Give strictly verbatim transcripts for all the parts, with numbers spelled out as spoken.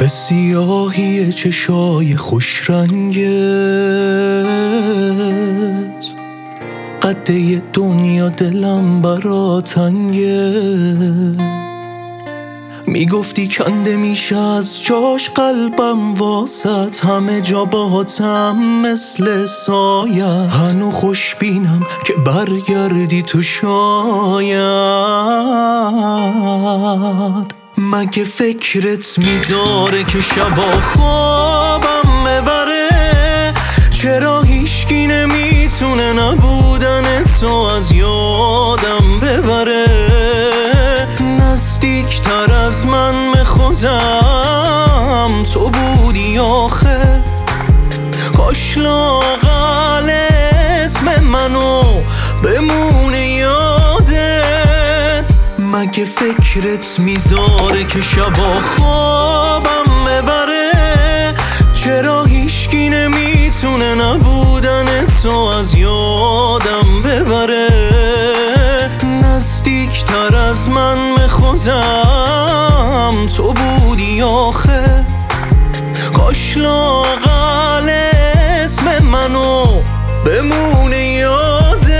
به سیاهی چشای خوش رنگت، قده دنیا دلم برا تنگه. میگفتی کنده میشه از جاش قلبم واسط، همه جا باهاتم مثل سایه. هنو خوش بینم که برگردی تو شاید. مگه فکرت میذاره که شبا خوابم ببره؟ چرا هیچکی نمیتونه نبودن تو از یادم ببره؟ نزدیک تر از من به خودم تو بودی آخه، کاش لااقل اسم منو بمونه یادت. مگه فکرت میذاره که شبا خوابم ببره؟ چرا هیچکی نمیتونه نبودن تو از یادم ببره؟ نزدیک تر از من به خودم تو بودی آخه، کاش لااقل اسم منو بمونه یادت.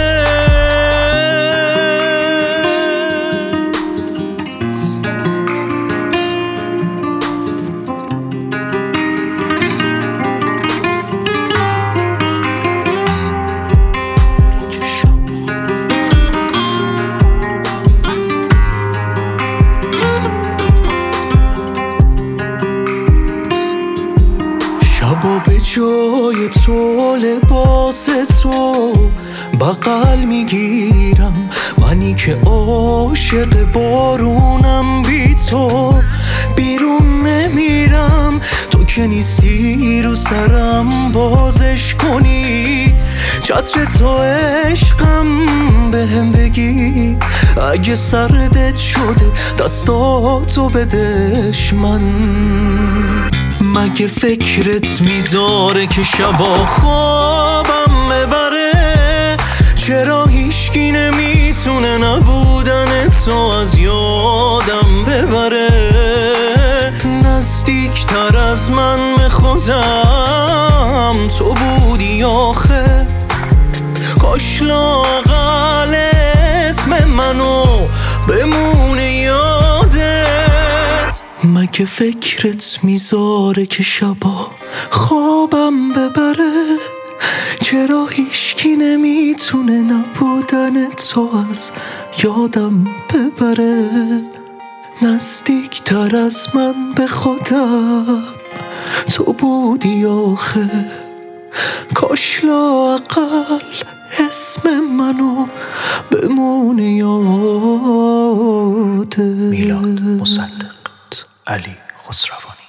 شبا به جای تو لباس تو بغل میگیرم، منی که عاشق بارونم بی تو بیرون نمیرم. تو که نیستی رو سرم بازش کنی، چتر تو عشقم بهم بگی. اگه سردت شده دستاتو بدش من. مگه فکرت میذاره که شبا خوابم ببره؟ چرا هیچکی نمیتونه نبودن تو از یادم ببره؟ نزدیک تر از من به خودم تو بودی آخه، کاش لااقل اسم منو بمونه یادت. مگه فکرت میذاره که شبا خوابم ببره؟ چرا هیچکی نمیتونه نبودن تو از یادم ببره؟ نزدیک تر از من به خودم تو بودی آخه، کاش لااقل اسم منو بمونه یادت. میلاد مصدق، علی خسروانی.